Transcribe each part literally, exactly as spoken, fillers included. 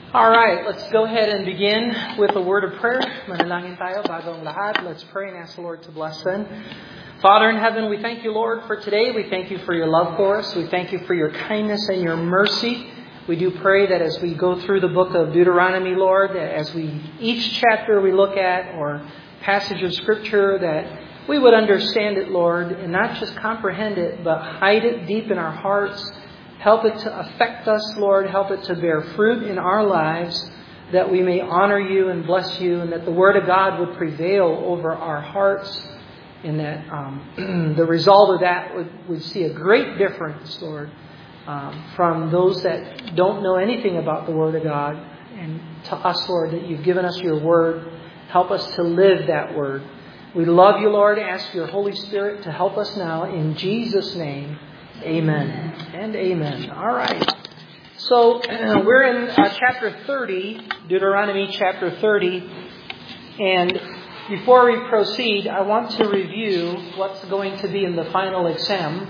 All right, let's go ahead and begin with a word of prayer. Manalangin tayo bago ang lahat. Let's pray and ask the Lord to bless them. Father in heaven, we thank you, Lord, for today. We thank you for your love for us. We thank you for your kindness and your mercy. We do pray that as we go through the book of Deuteronomy, Lord, that as we each chapter we look at or passage of Scripture, that we would understand it, Lord, and not just comprehend it, but hide it deep in our hearts. Help it to affect us, Lord. Help it to bear fruit in our lives, that we may honor you and bless you, and that the Word of God would prevail over our hearts, and that um, the result of that would, would see a great difference, Lord, um, from those that don't know anything about the Word of God. And to us, Lord, that you've given us your Word. Help us to live that Word. We love you, Lord. Ask your Holy Spirit to help us now. In Jesus' name, amen and amen. All right. So uh, we're in uh, chapter thirty, Deuteronomy chapter thirty. And before we proceed, I want to review what's going to be in the final exam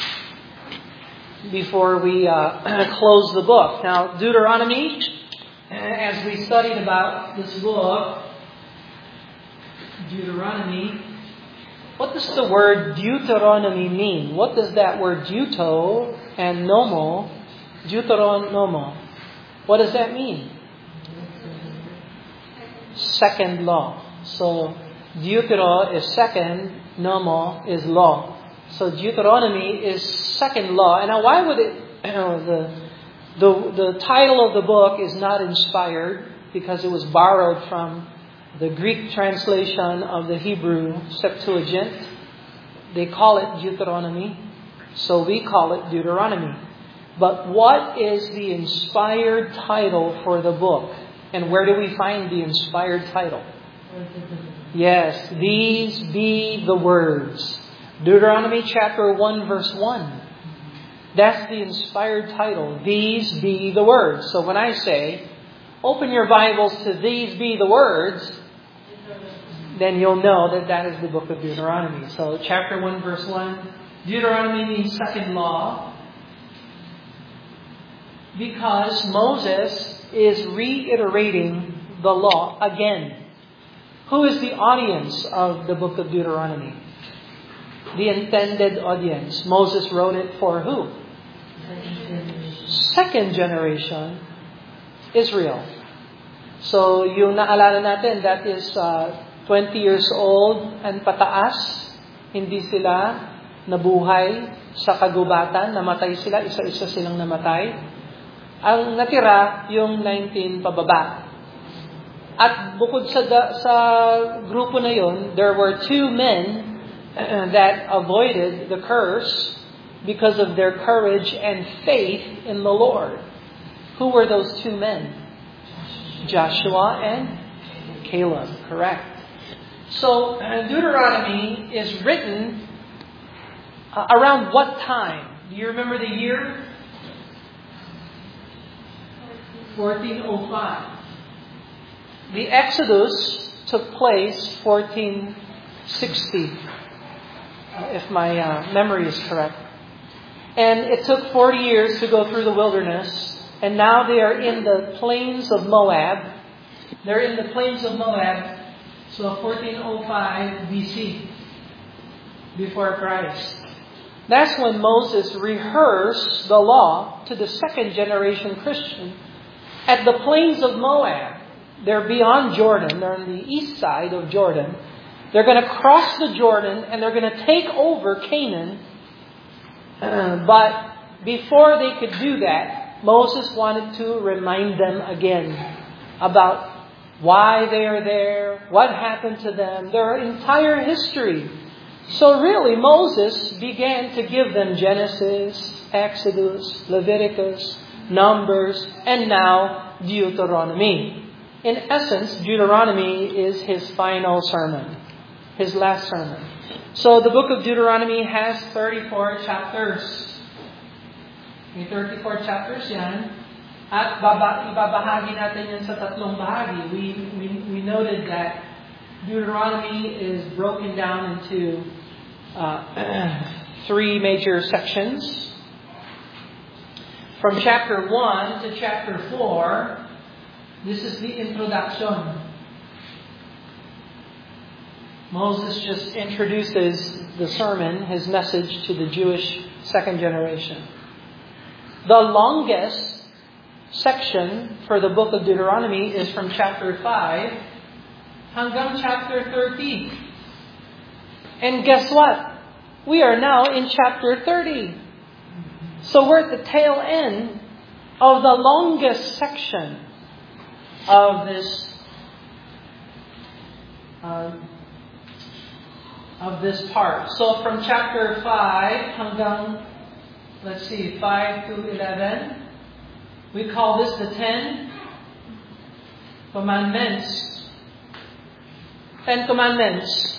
before we uh, close the book. Now, Deuteronomy, as we studied about this book, Deuteronomy, what does the word Deuteronomy mean? What does that word deuto and nomo, Deuteronomo, what does that mean? Second law. So Deutero is second, nomo is law. So Deuteronomy is second law. And now why would it, you know, the, the, the title of the book is not inspired because it was borrowed from the Greek translation of the Hebrew Septuagint. They call it Deuteronomy, so we call it Deuteronomy. But what is the inspired title for the book? And where do we find the inspired title? Yes, these be the words. Deuteronomy chapter one verse one. That's the inspired title. These be the words. So when I say, open your Bibles to these be the words, then you'll know that that is the book of Deuteronomy. So chapter one verse one, Deuteronomy means second law because Moses is reiterating the law again. Who is the audience of the book of Deuteronomy? The intended audience. Moses wrote it for who? Second generation Israel. So yung naalala natin, that is uh, twenty years old and pataas. Hindi sila nabuhay sa kagubatan. Namatay sila. Isa-isa silang namatay. Ang natira, yung nineteen pababa. At bukod sa, sa grupo na yun, there were two men uh, that avoided the curse because of their courage and faith in the Lord. Who were those two men? Joshua and Caleb, correct. So, uh, Deuteronomy is written uh, around what time? Do you remember the year? fourteen oh five. The Exodus took place fourteen sixty, uh, if my uh, memory is correct. And it took forty years to go through the wilderness. And now they are in the plains of Moab. They're in the plains of Moab. So fourteen oh five B C, before Christ. That's when Moses rehearsed the law to the second generation Christian at the plains of Moab. They're beyond Jordan. They're on the east side of Jordan. They're going to cross the Jordan and they're going to take over Canaan. Uh, but before they could do that, Moses wanted to remind them again about why they are there, what happened to them, their entire history. So really, Moses began to give them Genesis, Exodus, Leviticus, Numbers, and now Deuteronomy. In essence, Deuteronomy is his final sermon, his last sermon. So the book of Deuteronomy has thirty-four chapters. May thirty-four chapters yan. At baba, ibabahagi natin yan sa tatlong bahagi. We, we, we noted that Deuteronomy is broken down into uh, three major sections. From chapter one to chapter four, This is the introduction. Moses just introduces the sermon, his message to the Jewish second generation. The longest section for the book of Deuteronomy is from chapter five hanggang chapter thirty. And guess what? We are now in chapter thirty. So we're at the tail end of the longest section of this uh, of this part. So from chapter five hanggang, let's see, five to eleven, we call this the Ten Commandments. Ten Commandments.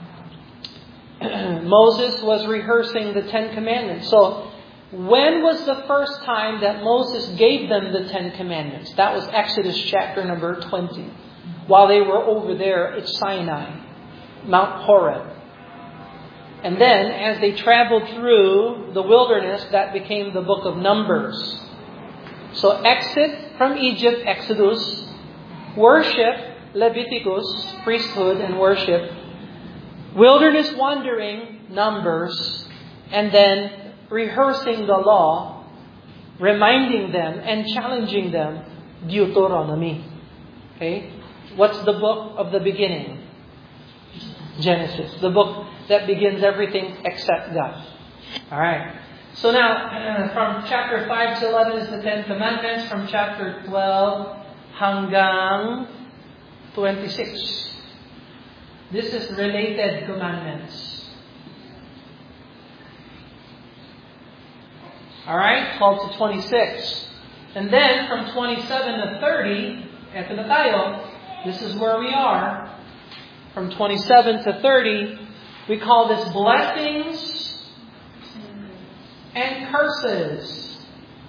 Moses was rehearsing the Ten Commandments. So, when was the first time that Moses gave them the Ten Commandments? That was Exodus chapter number twenty. While they were over there at Sinai, Mount Horeb. And then, as they traveled through the wilderness, that became the book of Numbers. So, exit from Egypt, Exodus. Worship, Leviticus, priesthood and worship. Wilderness wandering, Numbers. And then, rehearsing the law, reminding them and challenging them, Deuteronomy. Okay? What's the book of the beginning? Genesis. The book that begins everything except God. Alright. So now, uh, from chapter five to eleven is the Ten Commandments. From chapter twelve hanggang twenty-six. This is related commandments. Alright, twelve to twenty-six. And then from twenty-seven to thirty, eto na tayo, this is where we are. From twenty-seven to thirty, we call this blessings and curses.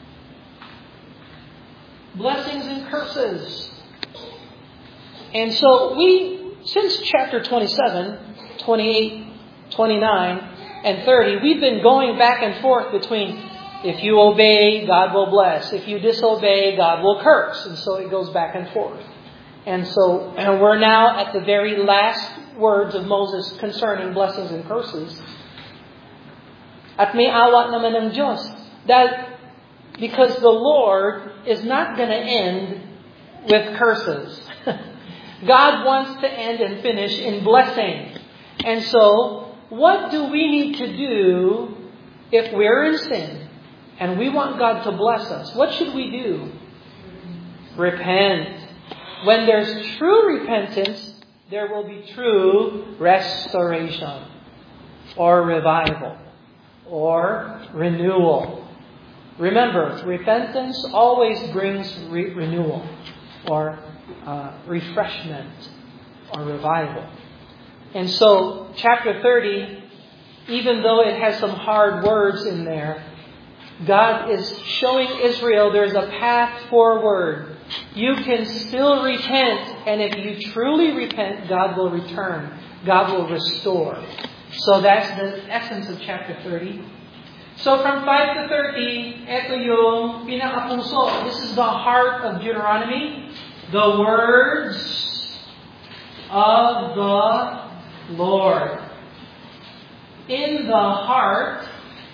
Blessings and curses. And so we, since chapter twenty-seven, twenty-eight, twenty-nine, and thirty, we've been going back and forth between if you obey, God will bless. If you disobey, God will curse. And so it goes back and forth. And so and we're now at the very last words of Moses concerning blessings and curses. At may awa naman ng Diyos. That because the Lord is not going to end with curses. God wants to end and finish in blessing. And so, what do we need to do if we're in sin and we want God to bless us? What should we do? Repent. When there's true repentance, there will be true restoration or revival or renewal. Remember, repentance always brings re- renewal or uh, refreshment or revival. And so, chapter thirty, even though it has some hard words in there, God is showing Israel there's a path forward. You can still repent, and if you truly repent, God will return. God will restore. So that's the essence of chapter thirty. So from five to thirty, eto yung pinakapuso. This is the heart of Deuteronomy. The words of the Lord. In the heart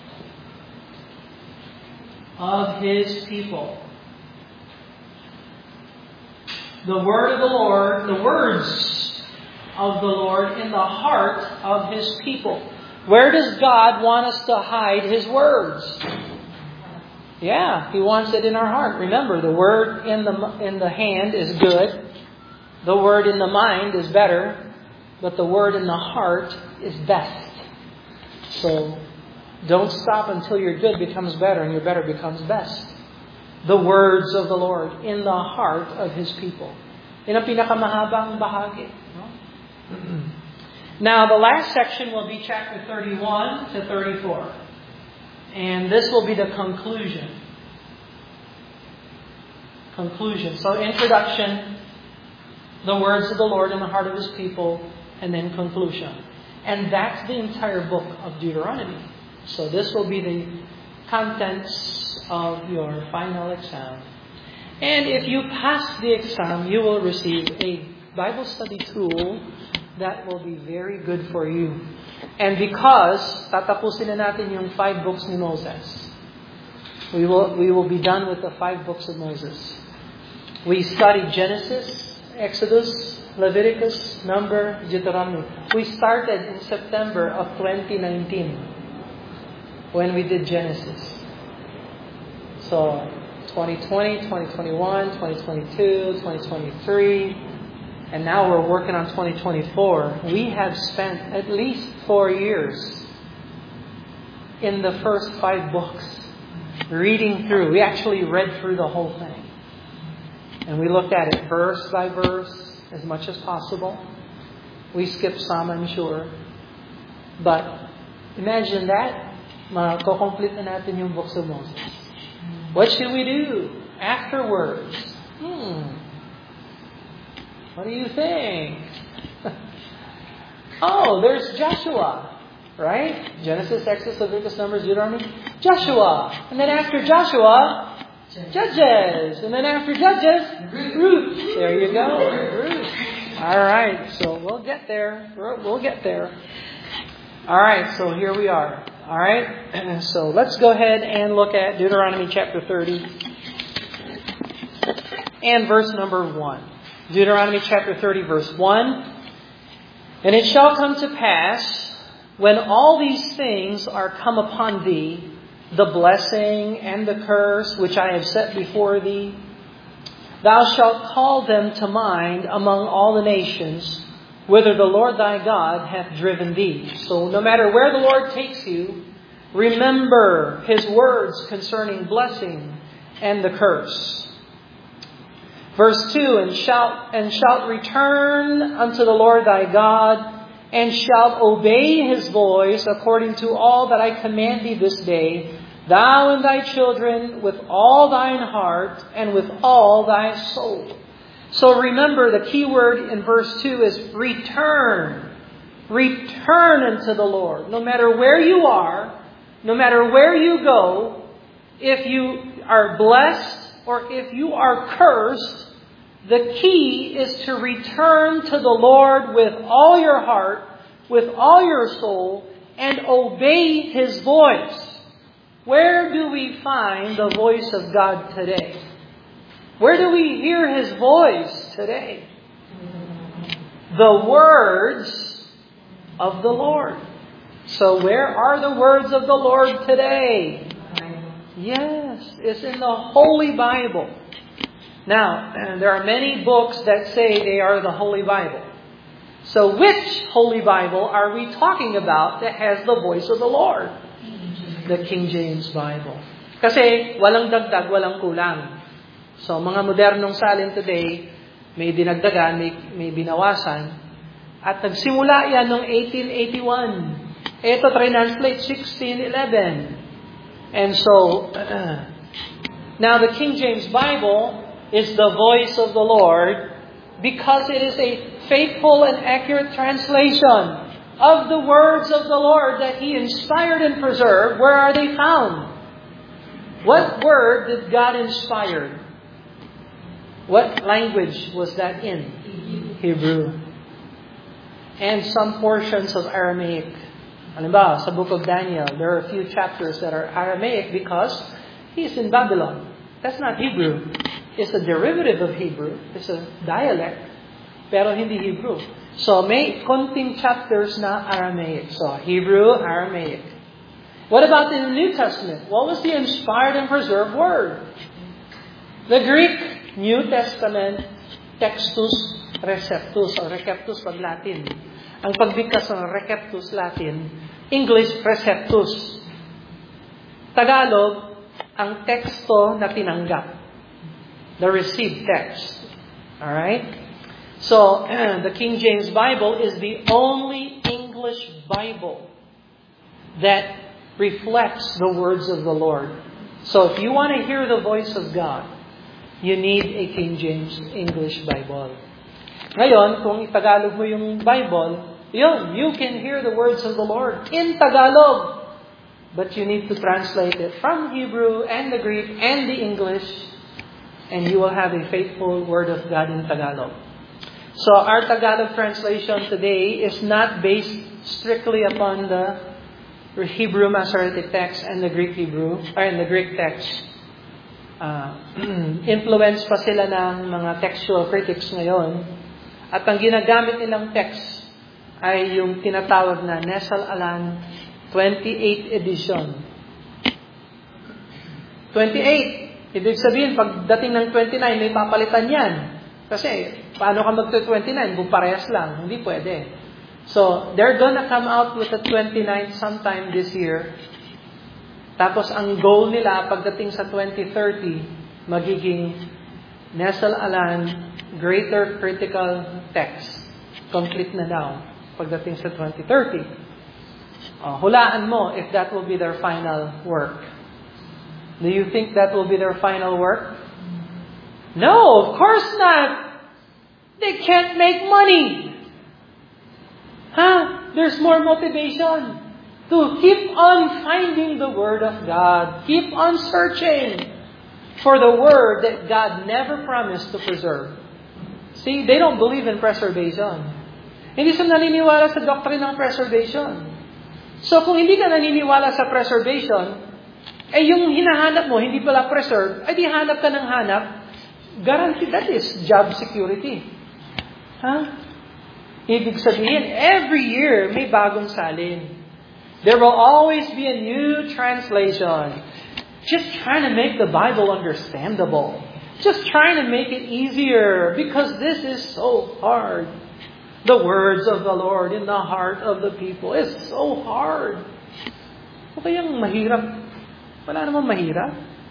of His people. The word of the Lord, the words of the Lord in the heart of His people. Where does God want us to hide His words? Yeah, He wants it in our heart. Remember, the word in the in the hand is good. The word in the mind is better. But the word in the heart is best. So, don't stop until your good becomes better and your better becomes best. The words of the Lord in the heart of His people. Yan ang pinakamahabang bahagi. No? Now, the last section will be chapter thirty-one to thirty-four. And this will be the conclusion. Conclusion. So, introduction, the words of the Lord in the heart of His people, and then conclusion. And that's the entire book of Deuteronomy. So, this will be the contents of your final exam. And if you pass the exam, you will receive a Bible study tool that will be very good for you. And because tatapusin na natin yung five books ni Moses, we will we will be done with the five books of Moses. We studied Genesis, Exodus, Leviticus, Number, Deuteronomy. We started in September of twenty nineteen when we did Genesis. So twenty twenty, twenty twenty-one, twenty twenty-two, twenty twenty-three, and now we're working on twenty twenty-four. We have spent at least four years in the first five books, reading through. We actually read through the whole thing. And we looked at it verse by verse as much as possible. We skipped some, I'm sure. But imagine that, ma-complete na natin yung books of Moses. What should we do afterwards? Hmm. What do you think? Oh, there's Joshua, right? Genesis, Exodus, Leviticus, Numbers, Deuteronomy. Joshua. And then after Joshua, Judges. And then after Judges, Ruth. There you go. Ruth. All right. So we'll get there. We'll get there. All right. So here we are. All right. So let's go ahead and look at Deuteronomy chapter thirty and verse number one. Deuteronomy chapter thirty, verse one. And it shall come to pass, when all these things are come upon thee, the blessing and the curse which I have set before thee, thou shalt call them to mind among all the nations, whither the Lord thy God hath driven thee. So no matter where the Lord takes you, remember His words concerning blessing and the curse. Verse two, and shalt, and shalt return unto the Lord thy God, and shalt obey His voice according to all that I command thee this day, thou and thy children with all thine heart and with all thy soul. So remember, the key word in verse two is return. Return unto the Lord. No matter where you are, no matter where you go, if you are blessed or if you are cursed, the key is to return to the Lord with all your heart, with all your soul, and obey His voice. Where do we find the voice of God today? Where do we hear His voice today? The words of the Lord. So where are the words of the Lord today? Yes, it's in the Holy Bible. Now, there are many books that say they are the Holy Bible. So which Holy Bible are we talking about that has the voice of the Lord? The King James Bible. Kasi walang dagdag, walang kulang. So mga modernong salin today, may dinagdagan, may, may binawasan. At nagsimula yan noong eighteen eighty-one. Ito translate sixteen eleven. And so, uh, now the King James Bible is the voice of the Lord because it is a faithful and accurate translation of the words of the Lord that He inspired and preserved. Where are they found? What word did God inspire? What language was that in? Hebrew. And some portions of Aramaic. Halimbawa, sa book of Daniel, there are a few chapters that are Aramaic because he's in Babylon. That's not Hebrew. It's a derivative of Hebrew. It's a dialect. Pero hindi Hebrew. So may konting chapters na Aramaic. So Hebrew, Aramaic. What about in the New Testament? What was the inspired and preserved word? The Greek New Testament, Textus Receptus or Receptus pag Latin. Ang pagbigkas ng Receptus Latin, English Receptus. Tagalog, ang teksto na tinanggap. The received text. Alright? So, the King James Bible is the only English Bible that reflects the words of the Lord. So, if you want to hear the voice of God, you need a King James English Bible. Ngayon, kung itagalog mo yung Bible, yun, you can hear the words of the Lord in Tagalog. But you need to translate it from Hebrew and the Greek and the English and you will have a faithful Word of God in Tagalog. So our Tagalog translation today is not based strictly upon the Hebrew Masoretic text and the Greek Hebrew, or in the Greek text. Uh, influence pa sila ng mga textual critics ngayon. At ang ginagamit nilang text ay yung tinatawag na Nestle Aland twenty-eighth edition. twenty-eight. Ibig sabihin, pagdating ng twenty-nine, may papalitan yan. Kasi, paano ka mag-twenty-nine? Kung parehas lang. Hindi pwede. So, they're gonna come out with the twenty-nine sometime this year. Tapos, ang goal nila, pagdating sa twenty thirty, magiging Nestle Aland Greater Critical Text. Complete na daw. Pagdating sa twenty thirty. Uh, hulaan mo if that will be their final work. Do you think that will be their final work? No, of course not. They can't make money. Huh? There's more motivation to keep on finding the Word of God. Keep on searching for the Word that God never promised to preserve. See, they don't believe in preservation. Hindi sila naniniwala sa doctrine ng preservation. So kung hindi ka naniniwala sa preservation, eh yung hinahanap mo, hindi pala preserved, ay di hanap ka ng hanap, guaranteed that is job security. Huh? Ibig sabihin, every year may bagong salin. There will always be a new translation. Just trying to make the Bible understandable. Just trying to make it easier because this is so hard. The words of the Lord in the heart of the people is so hard. O kayang mahirap. Wala namang mahirap.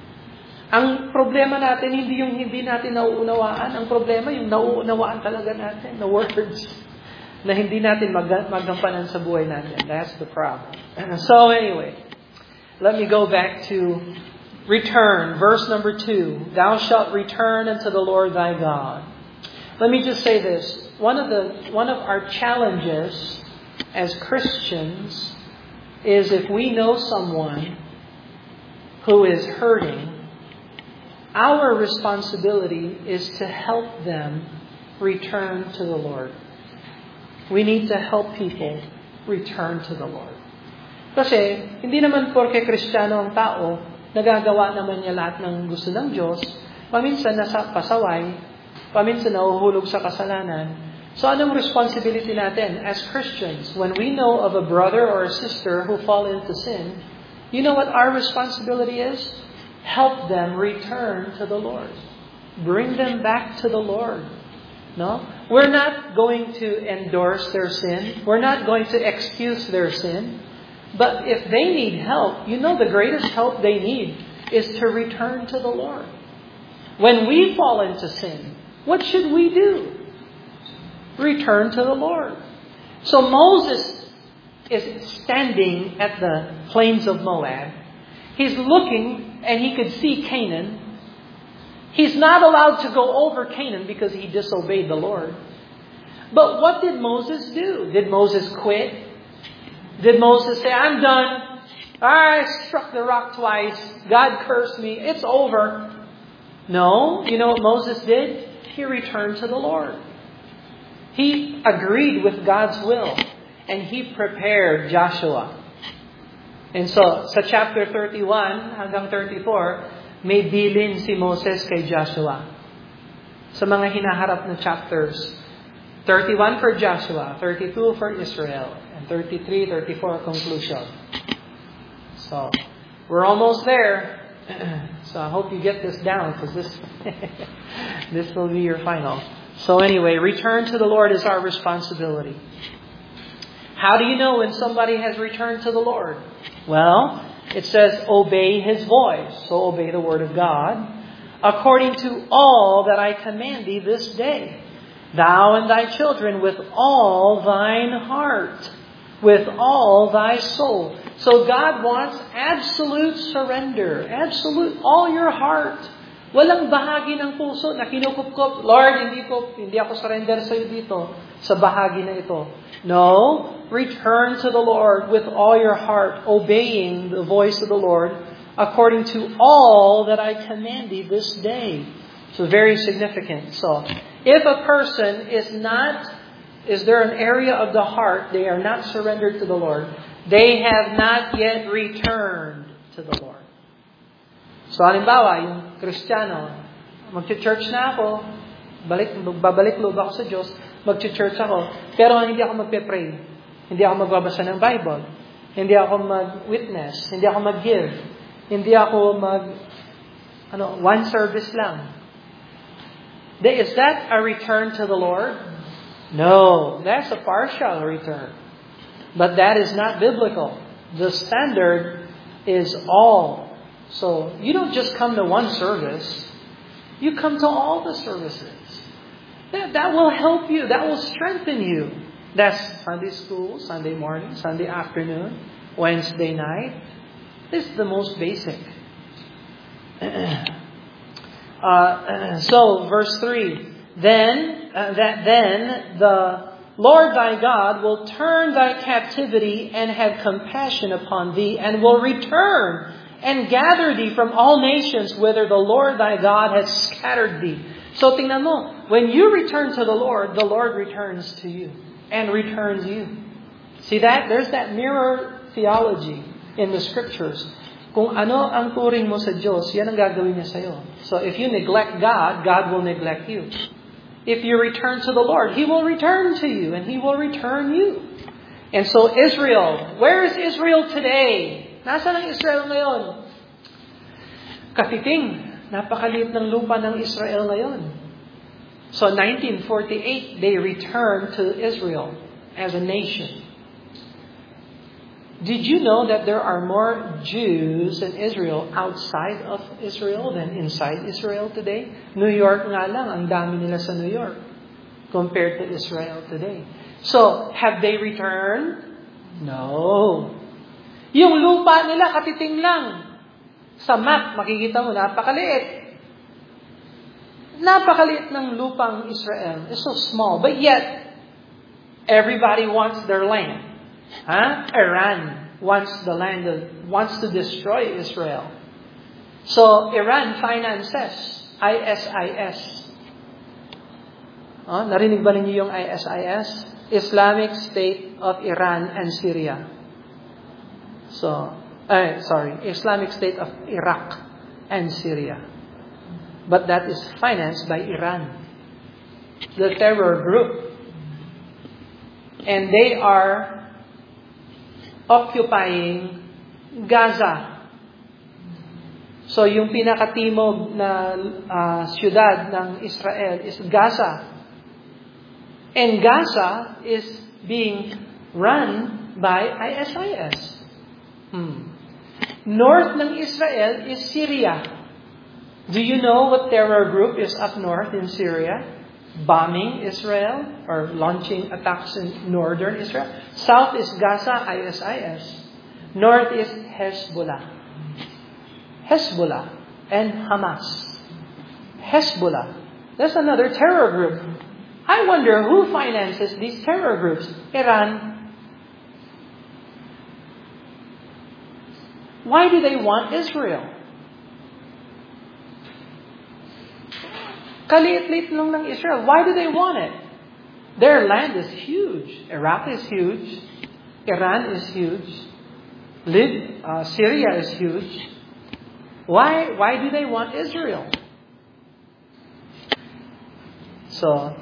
Ang problema natin, hindi yung hindi natin nauunawaan. Ang problema, yung nauunawaan talaga natin. The words na hindi natin mag- magampanan sa buhay natin. That's the problem. So anyway, let me go back to return. Verse number two. Thou shalt return unto the Lord thy God. Let me just say this. One of the one of our challenges as Christians is if we know someone who is hurting, our responsibility is to help them return to the Lord. We need to help people return to the Lord. Kasi, hindi naman porke Kristiyano ang tao, nagagawa naman niya lahat ng gusto ng Diyos, paminsan nasa pasaway, paminsan nahuhulog sa kasalanan. So anong responsibility natin as Christians when we know of a brother or a sister who fall into sin? You know what our responsibility is? Help them return to the Lord. Bring them back to the Lord. No? We're not going to endorse their sin. We're not going to excuse their sin. But if they need help, you know the greatest help they need is to return to the Lord. When we fall into sin, what should we do? Return to the Lord. So Moses is standing at the plains of Moab. He's looking and he could see Canaan. He's not allowed to go over Canaan because he disobeyed the Lord. But what did Moses do? Did Moses quit? Did Moses say, I'm done. I struck the rock twice. God cursed me. It's over. No. You know what Moses did? He returned to the Lord. He agreed with God's will. And he prepared Joshua. And so, sa chapter thirty-one hanggang thirty-four, may bilin si Moses kay Joshua. Sa mga hinaharap na chapters. thirty-one for Joshua, thirty-two for Israel, and thirty-three, thirty-four conclusion. So, we're almost there. So I hope you get this down because this, this will be your final. So anyway, return to the Lord is our responsibility. How do you know when somebody has returned to the Lord? Well, it says, obey His voice. So obey the Word of God. According to all that I command thee this day. Thou and thy children with all thine heart. With all thy soul. So God wants absolute surrender. Absolute, all your heart. Walang bahagi ng puso na kinukupkup. Lord, hindi ko, hindi ako surrender sa iyo dito. Sa bahagi na ito. No, return to the Lord with all your heart, obeying the voice of the Lord, according to all that I command thee this day. So very significant. So if a person is not, is there an area of the heart they are not surrendered to the Lord, they have not yet returned to the Lord. So halimbawa, yung Kristiyano, mag-church na ako, balik, babalik loob ako sa Diyos, mag-church ako, pero hindi ako magpe-pray, hindi ako magbabasa ng Bible, hindi ako mag-witness, hindi ako mag-give, hindi ako mag, ano, one service lang. Is that a return to the Lord? No, that's a partial return. But that is not biblical. The standard is all. So you don't just come to one service. You come to all the services. That, that will help you. That will strengthen you. That's Sunday school, Sunday morning, Sunday afternoon, Wednesday night. This is the most basic. Uh, so, verse three. Then, uh, that then the Lord thy God will turn thy captivity and have compassion upon thee, and will return and gather thee from all nations whither the Lord thy God hath scattered thee. So, tingnan mo, when you return to the Lord, the Lord returns to you and returns you. See that? There's that mirror theology in the Scriptures. Kung ano ang turing mo sa Diyos, yan ang gagawin niya sa'yo. So if you neglect God, God will neglect you. If you return to the Lord, He will return to you and He will return you. And so Israel, where is Israel today? Nasaan ang Israel ngayon? Katiting, napakaliit ng lupa ng Israel ngayon. So nineteen forty-eight, they returned to Israel as a nation. Did you know that there are more Jews in Israel outside of Israel than inside Israel today? New York nga lang, ang dami nila sa New York compared to Israel today. So, have they returned? No. Yung lupa nila, katiting lang. Sa map, makikita mo, napakaliit. Napakaliit ng lupang Israel. It's so small. But yet, everybody wants their land. Huh? Iran wants the land of, wants to destroy Israel. So Iran finances I S I S. Oh, narinig ba ninyo yung I S I S? Islamic State of Iran and Syria. So, eh, sorry, Islamic State of Iraq and Syria. But that is financed by Iran, the terror group. And they are occupying Gaza. So, yung pinakatimog na uh, siyudad ng Israel is Gaza. And Gaza is being run by I S I S. Hmm. North ng Israel is Syria. Do you know what terror group is up north in Syria? Bombing Israel or launching attacks in northern Israel. South is Gaza, I S I S. North is Hezbollah. Hezbollah and Hamas. Hezbollah. That's another terror group. I wonder who finances these terror groups. Iran. Why do they want Israel? Kaliit-liit lang ng Israel. Why do they want it? Their land is huge. Iraq is huge. Iran is huge. Lib, uh, Syria is huge. Why? Why do they want Israel? So,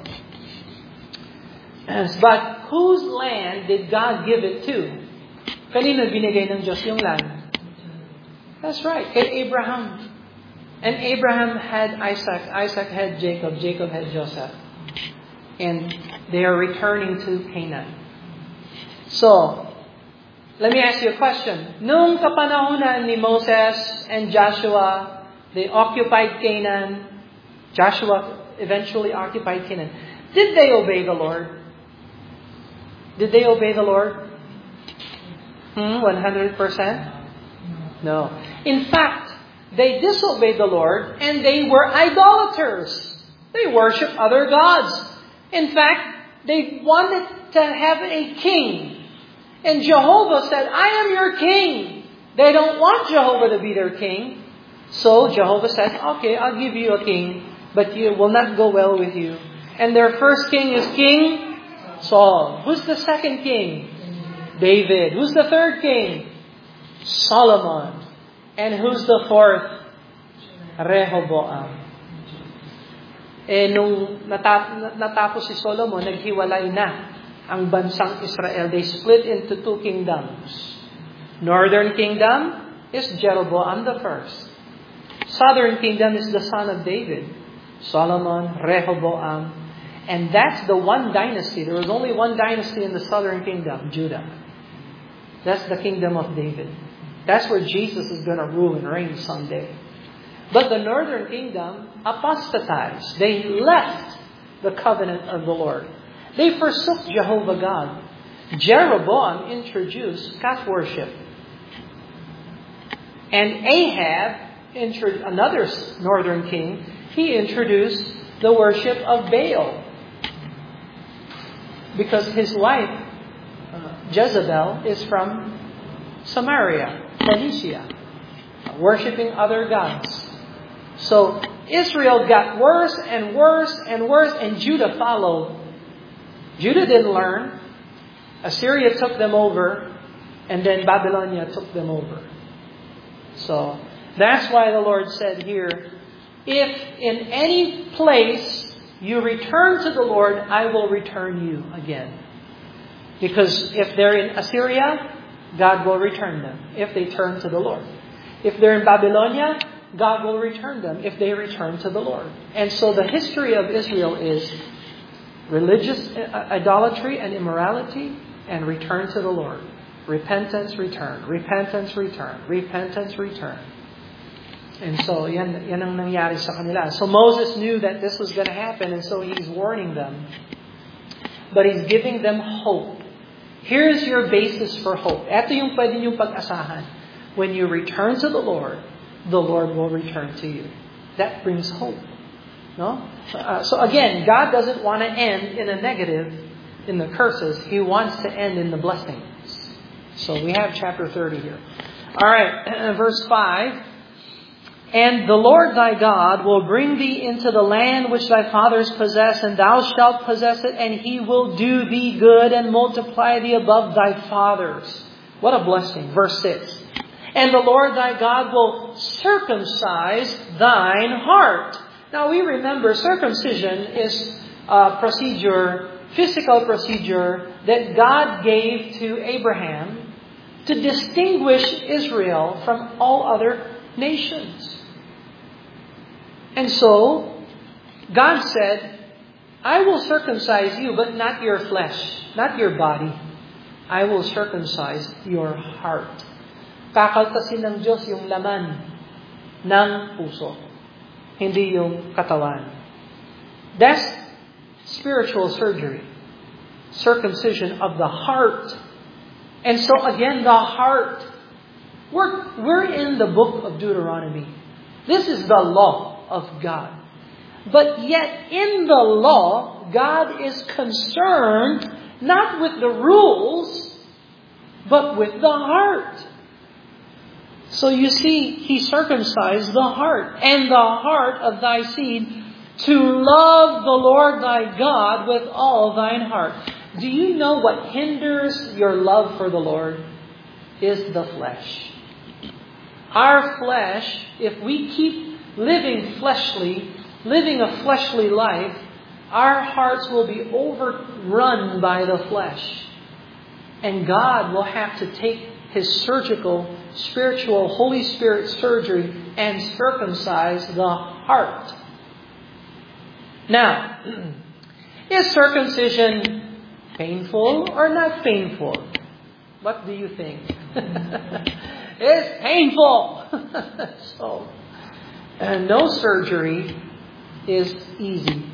but whose land did God give it to? Kanino binigay ng Diyos yung land? That's right, kay Abraham. And Abraham had Isaac, Isaac had Jacob, Jacob had Joseph. And they are returning to Canaan. So, let me ask you a question. Nung kapanahunan ni Moses and Joshua, they occupied Canaan. Joshua eventually occupied Canaan. Did they obey the Lord? Did they obey the Lord? Hmm, one hundred percent? No. In fact, they disobeyed the Lord and they were idolaters. They worship other gods. In fact, they wanted to have a king. And Jehovah said, I am your king. They don't want Jehovah to be their king. So Jehovah said, okay, I'll give you a king. but you will not go well with you. And their first king is King Saul. Who's the second king? David. Who's the third king? Solomon. And who's the fourth? Rehoboam. Eh, nung natap- natapos si Solomon, naghiwalay na ang bansang Israel. They split into two kingdoms. Northern kingdom is Jeroboam the first. Southern kingdom is the son of David, Solomon, Rehoboam. And that's the one dynasty. There was only one dynasty in the southern kingdom, Judah. That's the kingdom of David. That's where Jesus is going to rule and reign someday. But the northern kingdom apostatized. They left the covenant of the Lord. They forsook Jehovah God. Jeroboam introduced calf worship. And Ahab, another northern king, he introduced the worship of Baal. Because his wife, uh, Jezebel, is from Samaria, Phoenicia, worshiping other gods. So Israel got worse and worse and worse, and Judah followed. Judah didn't learn. Assyria took them over, and then Babylonia took them over. So that's why the Lord said here, if in any place you return to the Lord, I will return you again. Because if they're in Assyria, God will return them if they turn to the Lord. If they're in Babylonia, God will return them if they return to the Lord. And so the history of Israel is religious idolatry and immorality and return to the Lord. Repentance, return. Repentance, return. Repentance, return. And so, yan, yan ang nangyari sa kanila. So Moses knew that this was going to happen, and so he's warning them. But he's giving them hope. Here's your basis for hope. Ito yung pwede niyong pag-asahan. When you return to the Lord, the Lord will return to you. That brings hope. No? Uh, so again, God doesn't want to end in a negative, in the curses. He wants to end in the blessings. So we have chapter thirty here. All right, verse five. And the Lord thy God will bring thee into the land which thy fathers possessed, and thou shalt possess it, and He will do thee good and multiply thee above thy fathers. What a blessing. Verse six. And the Lord thy God will circumcise thine heart. Now we remember circumcision is a procedure, physical procedure that God gave to Abraham to distinguish Israel from all other nations. And so, God said, I will circumcise you, but not your flesh, not your body. I will circumcise your heart. Kakaltasin ng Diyos yung laman ng puso, hindi yung katawan. That's spiritual surgery. Circumcision of the heart. And so again, the heart. We're, we're in the book of Deuteronomy. This is the law of God. But yet in the law, God is concerned not with the rules, but with the heart. So you see, He circumcised the heart, and the heart of thy seed, to love the Lord thy God with all thine heart. Do you know what hinders your love for the Lord? Is the flesh. Our flesh, if we keep living fleshly, living a fleshly life, our hearts will be overrun by the flesh. And God will have to take His surgical, spiritual, Holy Spirit surgery and circumcise the heart. Now, is circumcision painful or not painful? What do you think? It's painful. So, and no surgery is easy.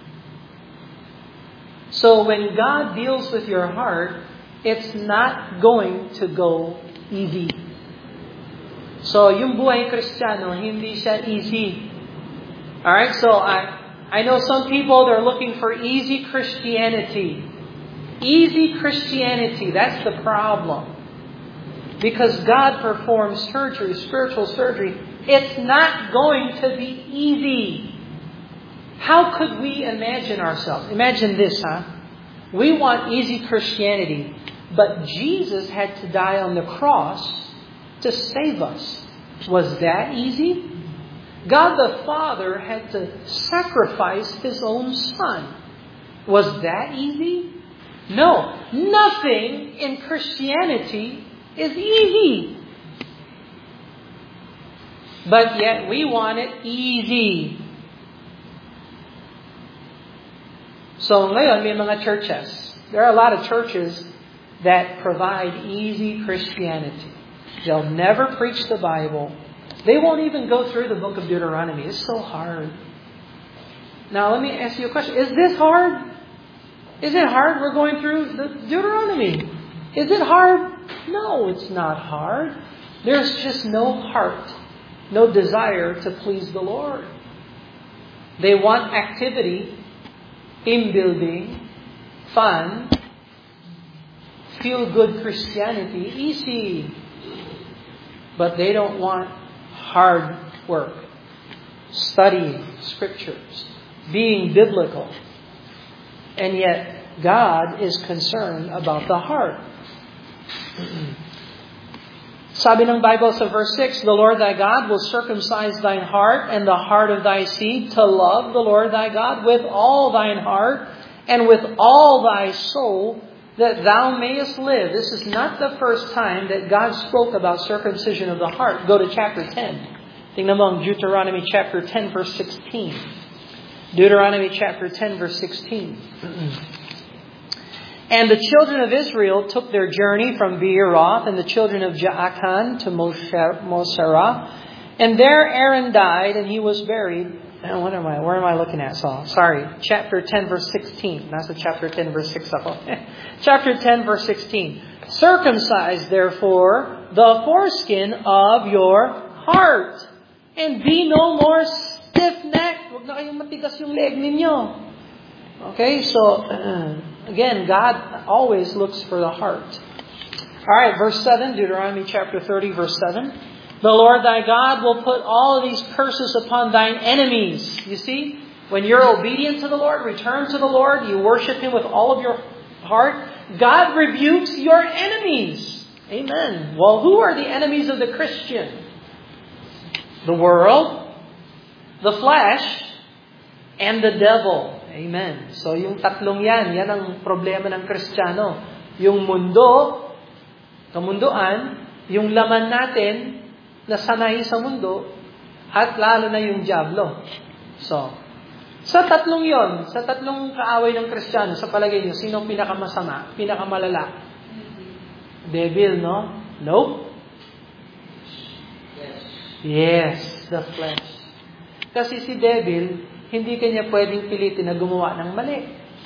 So when God deals with your heart, it's not going to go easy. So yung buhay Kristiyano, hindi siya easy. Alright, so I I know some people, they're looking for easy Christianity. Easy Christianity, that's the problem. Because God performs surgery, spiritual surgery, it's not going to be easy. How could we imagine ourselves? Imagine this, huh? We want easy Christianity, but Jesus had to die on the cross to save us. Was that easy? God the Father had to sacrifice His own Son. Was that easy? No. Nothing in Christianity is easy. But yet we want it easy. So ngayon, may mga churches. There are a lot of churches that provide easy Christianity. They'll never preach the Bible. They won't even go through the book of Deuteronomy. It's so hard. Now, let me ask you a question. Is this hard? Is it hard we're going through the Deuteronomy? Is it hard? No, it's not hard. There's just no heart, no desire to please the Lord. They want activity, team building, fun, feel-good Christianity, easy. But they don't want hard work, studying Scriptures, being biblical. And yet, God is concerned about the heart. Sabi ng Bible sa verse six, the Lord thy God will circumcise thine heart and the heart of thy seed to love the Lord thy God with all thine heart and with all thy soul, that thou mayest live. This is not the first time that God spoke about circumcision of the heart. Go to chapter ten. Tingnan mo ang Deuteronomy chapter ten, verse sixteen. Deuteronomy chapter ten, verse sixteen. And the children of Israel took their journey from Beeroth, and the children of Jaakan to Moserah. And there Aaron died, and he was buried. Oh, what am I? Where am I looking at? So, sorry. Chapter ten, verse sixteen. Nasa chapter ten, verse six ako. Chapter ten, verse sixteen. Circumcise, therefore, the foreskin of your heart, and be no more stiff-necked. Huwag na kayong matigas yung leg ninyo. Okay, so, uh, again, God always looks for the heart. Alright, verse seven, Deuteronomy chapter thirty, verse seven. The Lord thy God will put all of these curses upon thine enemies. You see, when you're obedient to the Lord, return to the Lord, you worship Him with all of your heart, God rebukes your enemies. Amen. Well, who are the enemies of the Christian? The world, the flesh, and the devil. Amen. So yung tatlong yan, yan ang problema ng Kristiyano. Yung mundo, kamunduan, yung laman natin na sanay sa mundo, at lalo na yung diablo. So, sa tatlong yon, sa tatlong kaaway ng Kristiyano, sa palagay niyo, sino pinakamasama, pinakamalala? Devil, no? Nope. Yes, the flesh. Kasi si devil, hindi kanya pwedeng pilitin na gumawa ng mali.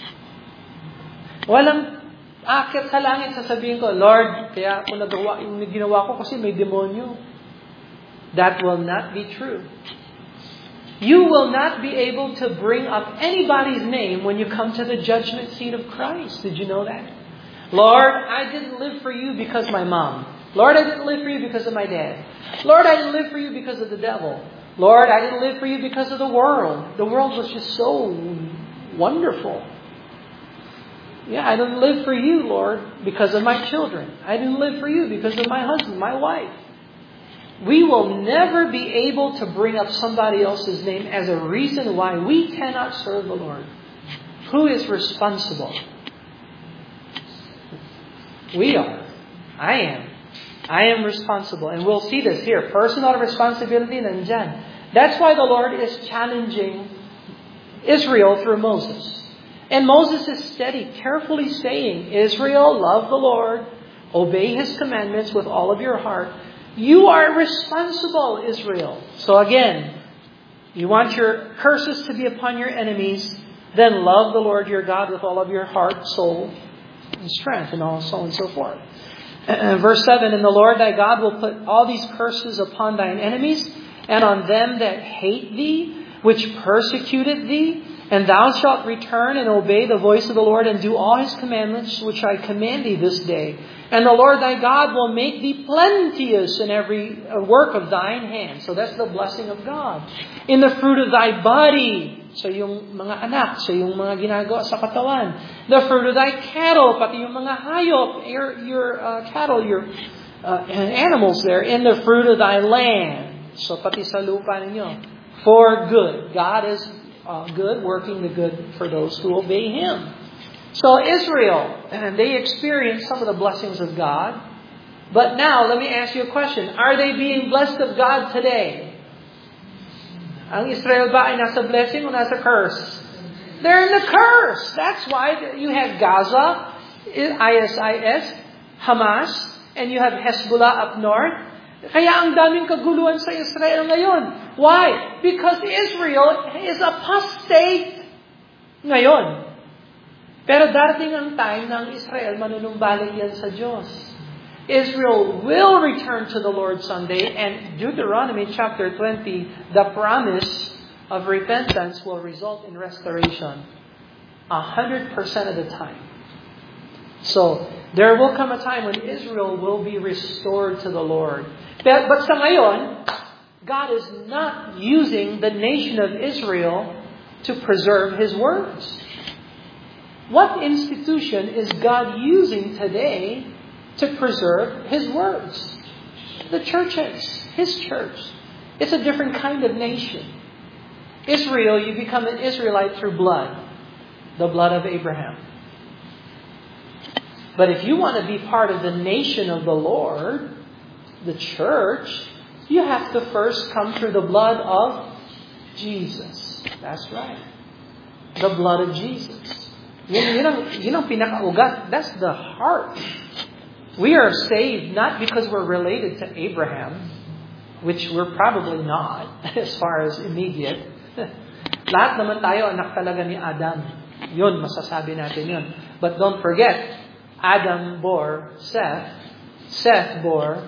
Walang akit sa langit, sasabihin ko, Lord, kaya ako nagawa yung ginawa ko kasi may demonyo. That will not be true. You will not be able to bring up anybody's name when you come to the judgment seat of Christ. Did you know that? Lord, I didn't live for you because of my mom. Lord, I didn't live for you because of my dad. Lord, I didn't live for you because of the devil. Lord, I didn't live for you because of the world. The world was just so wonderful. Yeah, I didn't live for you, Lord, because of my children. I didn't live for you because of my husband, my wife. We will never be able to bring up somebody else's name as a reason why we cannot serve the Lord. Who is responsible? We are. I am. I am responsible. And we'll see this here. Personal responsibility nandyan. That's why the Lord is challenging Israel through Moses. And Moses is steady, carefully saying, Israel, love the Lord. Obey His commandments with all of your heart. You are responsible, Israel. So again, you want your curses to be upon your enemies, then love the Lord your God with all of your heart, soul, and strength, and all so on and so forth. Verse seven, and the Lord thy God will put all these curses upon thine enemies, and on them that hate thee, which persecuted thee, and thou shalt return and obey the voice of the Lord, and do all His commandments, which I command thee this day. And the Lord thy God will make thee plenteous in every work of thine hand. So that's the blessing of God. In the fruit of thy body. So yung mga anak, so yung mga ginagawa sa katawan. The fruit of thy cattle, pati yung mga hayop, your, your uh, cattle, your uh, animals there, in the fruit of thy land. So pati sa lupa ninyo. For good. God is uh, good, working the good for those who obey Him. So Israel, and they experienced some of the blessings of God. But now, let me ask you a question. Are they being blessed of God today? Ang Israel ba ay nasa blessing o nasa curse? They're in the curse. That's why you have Gaza, I S I S, Hamas, and you have Hezbollah up north. Kaya ang daming kaguluhan sa Israel ngayon. Why? Because Israel is apostate ngayon. Pero darating ang time na ang Israel manunumbalik yan sa Diyos. Israel will return to the Lord someday, and Deuteronomy chapter twenty, the promise of repentance will result in restoration a hundred percent of the time. So, there will come a time when Israel will be restored to the Lord. But, but sa ngayon, God is not using the nation of Israel to preserve His words. What institution is God using today to preserve His words? The churches, His church. It's a different kind of nation. Israel, you become an Israelite through blood. The blood of Abraham. But if you want to be part of the nation of the Lord, the church, you have to first come through the blood of Jesus. That's right. The blood of Jesus. Yun, yun ang, yun ang pinakaugat. That's the heart. We are saved not because we're related to Abraham, which we're probably not, as far as immediate. Lahat naman tayo anak talaga ni Adam. Yun, masasabi natin yun. But don't forget, Adam bore Seth, Seth bore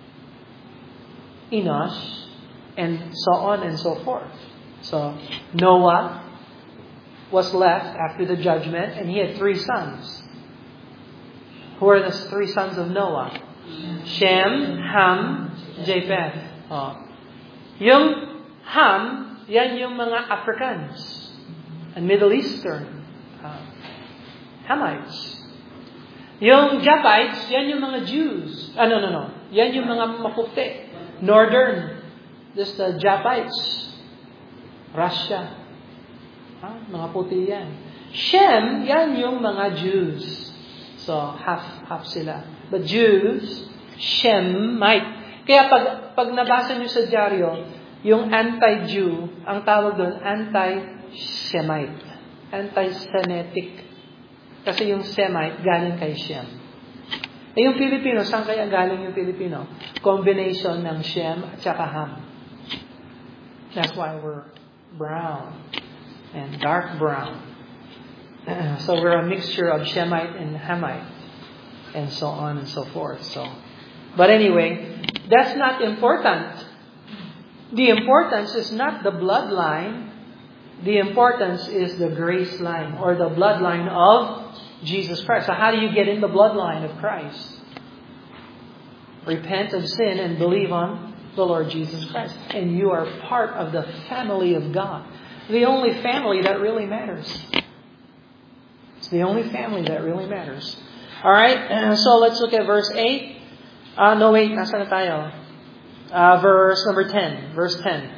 Enosh, and so on and so forth. So, Noah was left after the judgment, and he had three sons. Who are the three sons of Noah? Shem, Ham, Japheth. Oh. Yung Ham, yan yung mga Africans and Middle Eastern uh, Hamites. Yung Japhites, yan yung mga Jews. Ah, no, no, no. Yan yung mga maputi. Northern. This the Japhites. Russia. Ah, mga puti yan. Shem, yan yung mga Jews. So, half, half sila. But Jews, Shemite. Kaya pag, pag nabasa nyo sa dyaryo, yung anti-Jew, ang tawag doon, anti-Semite. Anti-Semitic. Kasi yung Semite, galing kay Shem. Eh yung Pilipino, saan kaya galing yung Pilipino? Combination ng Shem at saka Ham. That's why we're brown and dark brown. So we're a mixture of Shemite and Hamite, and so on and so forth. So, but anyway, that's not important. The importance is not the bloodline. The importance is the grace line, or the bloodline of Jesus Christ. So how do you get in the bloodline of Christ? Repent of sin and believe on the Lord Jesus Christ. And you are part of the family of God. The only family that really matters. It's the only family that really matters. Alright, so let's look at verse eight. Uh, no, wait, nasa na tayo? Uh, verse number ten. Verse ten.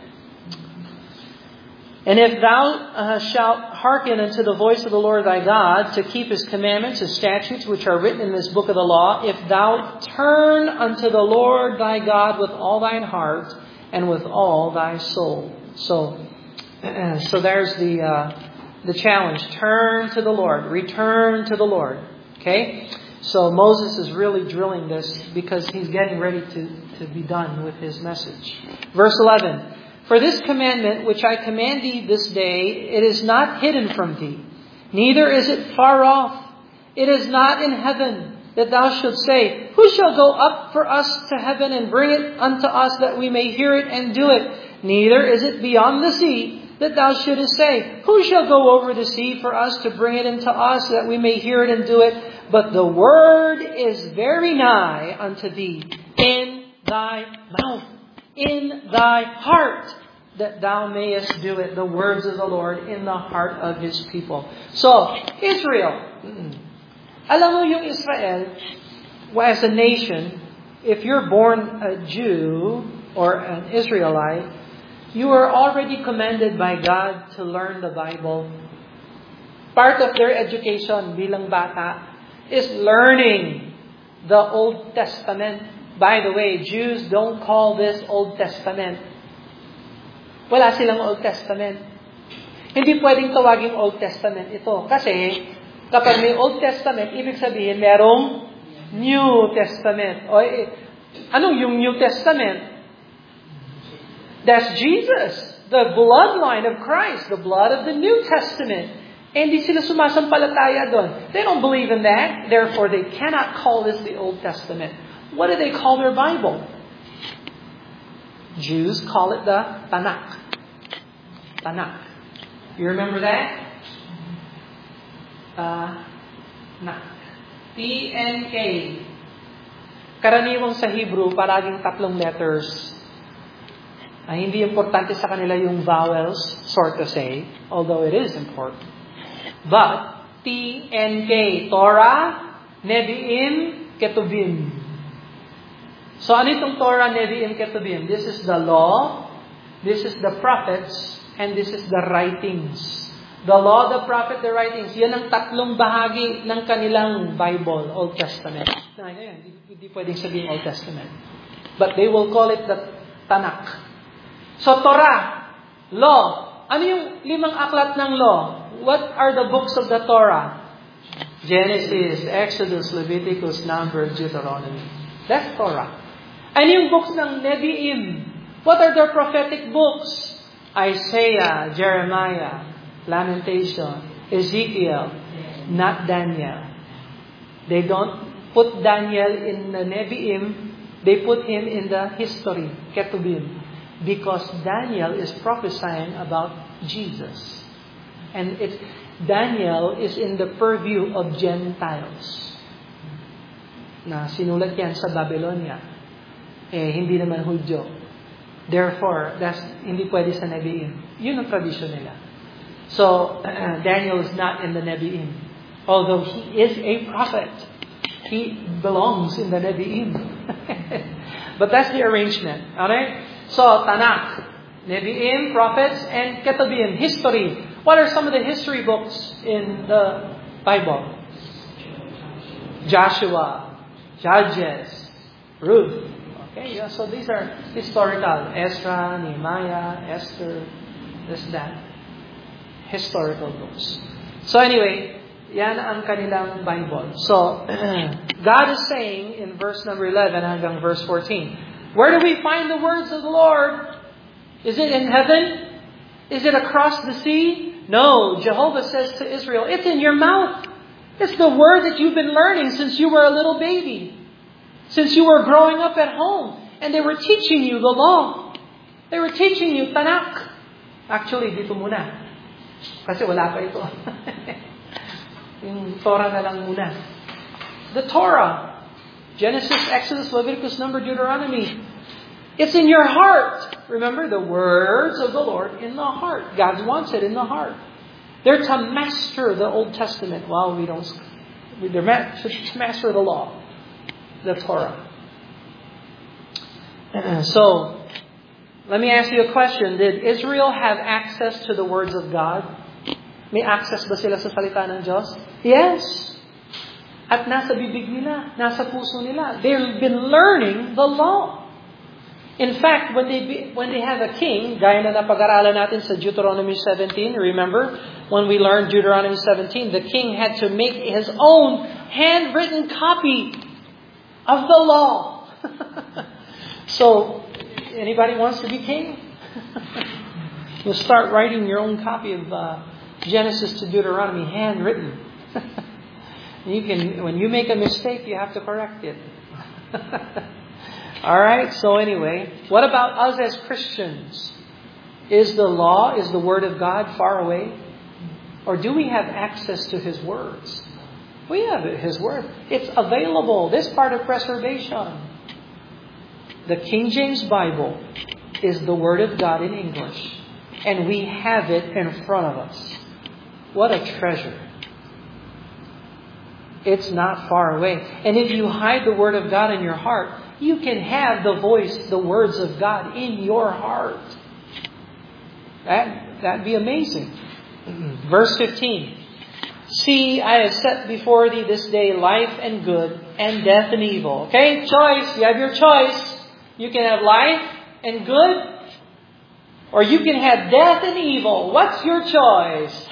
And if thou uh, shalt hearken unto the voice of the Lord thy God, to keep His commandments and statutes which are written in this book of the law, if thou turn unto the Lord thy God with all thine heart and with all thy soul. So, so there's the uh, the challenge. Turn to the Lord. Return to the Lord. Okay? So Moses is really drilling this because he's getting ready to, to be done with his message. Verse eleven. For this commandment which I command thee this day, it is not hidden from thee, neither is it far off. It is not in heaven, that thou shouldst say, Who shall go up for us to heaven and bring it unto us that we may hear it and do it? Neither is it beyond the sea, that thou shouldest say, Who shall go over the sea for us to bring it into us that we may hear it and do it? But the word is very nigh unto thee, in thy mouth, in thy heart, that thou mayest do it, the words of the Lord in the heart of His people. So, Israel. Alam mo yung Israel, as a nation, if you're born a Jew or an Israelite, you are already commanded by God to learn the Bible. Part of their education bilang bata is learning the Old Testament. By the way, Jews don't call this Old Testament. Wala silang Old Testament. Hindi pwedeng tawaging Old Testament ito. Kasi, kapag may Old Testament, ibig sabihin merong New Testament. O, eh, anong yung New Testament? That's Jesus. The bloodline of Christ. The blood of the New Testament. Eh, hindi sila sumasampalataya doon. They don't believe in that. Therefore, they cannot call this the Old Testament. What do they call their Bible? Jews call it the Tanakh. Tanakh. You remember that? Tanakh. T N K. Karaniwang sa Hebrew, palaging tatlong letters. Ay, hindi importante sa kanila yung vowels, sort to say, although it is important. But, T N K, Torah, Nevi'im, Ketuvim. So, ano itong Torah, Nevi'im, Ketuvim? This is the law, this is the prophets, and this is the writings. The law, the prophet, the writings. Yan ang tatlong bahagi ng kanilang Bible, Old Testament. Na, yan, hindi, hindi pwedeng sabihin Old Testament. But they will call it the Tanakh. So, Torah, law. Ano yung limang aklat ng law? What are the books of the Torah? Genesis, Exodus, Leviticus, Numbers, Deuteronomy. That's Torah. Ano yung books ng Nevi'im? What are their prophetic books? Isaiah, Jeremiah, Lamentation, Ezekiel, not Daniel. They don't put Daniel in the Nevi'im. They put him in the history, Ketuvim. Because Daniel is prophesying about Jesus. And it's, Daniel is in the purview of Gentiles. Na sinulat yan sa Babylonia. Eh, hindi naman Hudyo. Therefore, that's, hindi pwede sa Nevi'im. Yun ang tradisyon nila. So, uh, Daniel is not in the Nevi'im. Although he is a prophet. He belongs in the Nevi'im. But that's the arrangement. Alright? So, Tanakh, Nevi'im, prophets, and Ketuvim, history. What are some of the history books in the Bible? Joshua, Judges, Ruth. Okay, yeah, so these are historical. Ezra, Nehemiah, Esther, this, that. Historical books. So anyway, yan ang kanilang Bible. So, God is saying in verse number eleven hanggang verse fourteen, where do we find the words of the Lord? Is it in heaven? Is it across the sea? No, Jehovah says to Israel, it's in your mouth. It's the word that you've been learning since you were a little baby. Since you were growing up at home. And they were teaching you the law. They were teaching you Tanakh. Actually, dito muna. Kasi wala pa ito. Yung Torah na lang muna. The Torah. Genesis, Exodus, Leviticus, Numbers, Deuteronomy. It's in your heart. Remember, the words of the Lord in the heart. God wants it in the heart. They're to master the Old Testament. Well, we don't. They're to master the law. The Torah. So, let me ask you a question. Did Israel have access to the words of God? May access ba sila sa salita ng Diyos? Yes. At nasa bibig nila, nasa puso nila. They've been learning the law. In fact, when they be, when they have a king, gaya na napag-aralan natin sa Deuteronomy seventeen, remember? When we learned Deuteronomy seventeen, the king had to make his own handwritten copy of the law. So, anybody wants to be king? You'll start writing your own copy of uh, Genesis to Deuteronomy, handwritten. You can, when you make a mistake, you have to correct it. All right. So anyway, what about us as Christians? Is the law, is the Word of God far away, or do we have access to His words? We have His Word. It's available. This part of preservation. The King James Bible is the Word of God in English. And we have it in front of us. What a treasure. It's not far away. And if you hide the Word of God in your heart, you can have the voice, the words of God in your heart. That, that'd be amazing. Verse fifteen. See, I have set before thee this day life and good, and death and evil. Okay? Choice. You have your choice. You can have life and good, or you can have death and evil. What's your choice?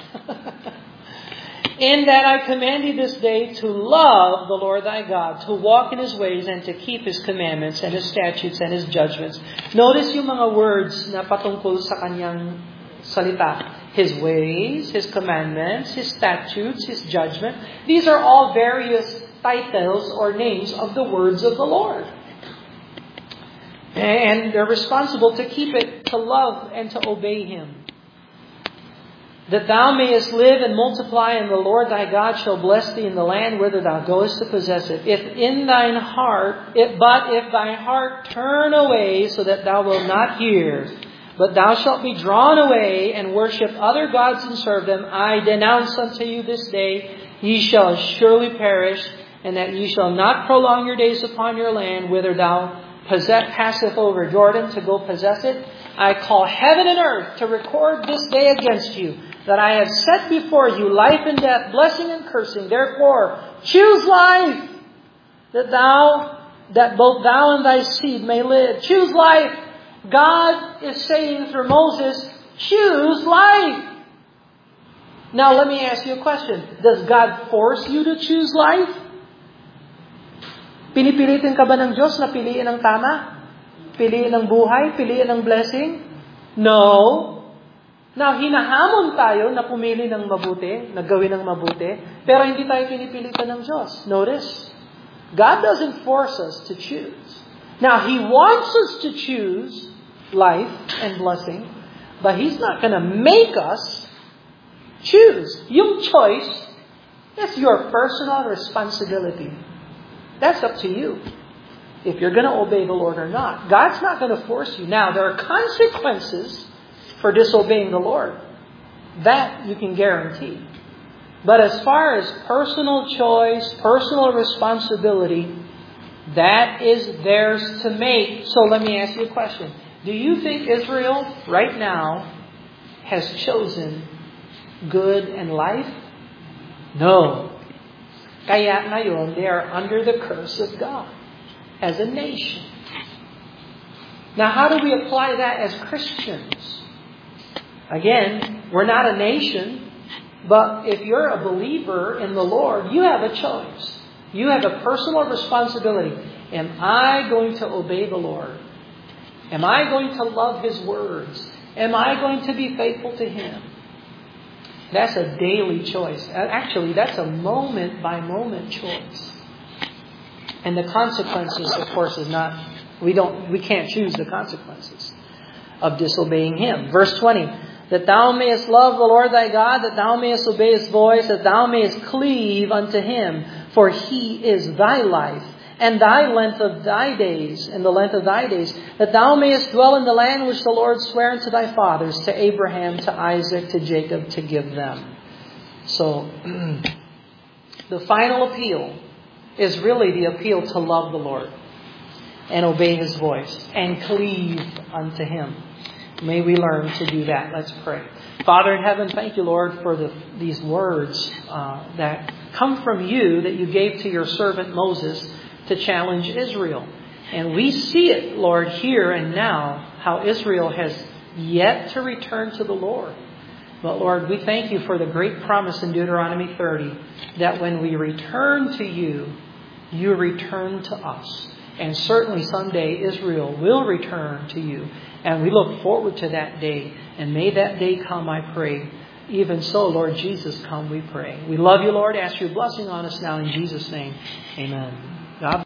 In that I command thee this day to love the Lord thy God, to walk in His ways, and to keep His commandments, and His statutes, and His judgments. Notice yung mga words na patungkol sa Kanyang salita. His ways, His commandments, His statutes, His judgment. These are all various titles or names of the words of the Lord. And they're responsible to keep it, to love, and to obey Him. That thou mayest live and multiply, and the Lord thy God shall bless thee in the land whither thou goest to possess it. If in thine heart, it, but if thy heart turn away, so that thou wilt not hear, but thou shalt be drawn away and worship other gods and serve them, I denounce unto you this day, ye shall surely perish, and that ye shall not prolong your days upon your land, whither thou possess, passeth over Jordan to go possess it. I call heaven and earth to record this day against you, that I have set before you life and death, blessing and cursing. Therefore, choose life, that thou, that both thou and thy seed may live. Choose life. God is saying through Moses, choose life. Now, let me ask you a question. Does God force you to choose life? Pinipilitin ka ba ng Diyos na piliin ang tama? Piliin ang buhay? Piliin ang blessing? No. Now, hinahamon tayo na pumili ng mabuti, na gawin ng mabuti, pero hindi tayo pinipilitan ng Diyos. Notice, God doesn't force us to choose. Now, He wants us to choose life and blessing, but He's not going to make us choose. Yung choice, that's your personal responsibility. That's up to you, if you're going to obey the Lord or not. God's not going to force you. Now, there are consequences for disobeying the Lord. That you can guarantee. But as far as personal choice, personal responsibility, that is theirs to make. So let me ask you a question. Do you think Israel right now has chosen good and life? No. Kaya ngayon, they are under the curse of God as a nation. Now, how do we apply that as Christians? Again, we're not a nation, but if you're a believer in the Lord, you have a choice. You have a personal responsibility. Am I going to obey the Lord? Am I going to love His words? Am I going to be faithful to Him? That's a daily choice. Actually, that's a moment-by-moment choice. And the consequences, of course, is not, we don't, we can't choose the consequences of disobeying Him. Verse twenty, that thou mayest love the Lord thy God, that thou mayest obey His voice, that thou mayest cleave unto Him, for He is thy life, and thy length of thy days, and the length of thy days, that thou mayest dwell in the land which the Lord sware unto thy fathers, to Abraham, to Isaac, to Jacob, to give them. So, the final appeal is really the appeal to love the Lord, and obey His voice, and cleave unto Him. May we learn to do that. Let's pray. Father in heaven, thank you, Lord, for the, these words uh, that come from you, that you gave to your servant Moses to challenge Israel. And we see it, Lord, here and now, how Israel has yet to return to the Lord. But Lord, we thank you for the great promise in Deuteronomy thirty, that when we return to you, you return to us. And certainly someday Israel will return to you. And we look forward to that day. And may that day come, I pray. Even so, Lord Jesus, come, we pray. We love you, Lord. Ask your blessing on us now in Jesus' name. Amen. God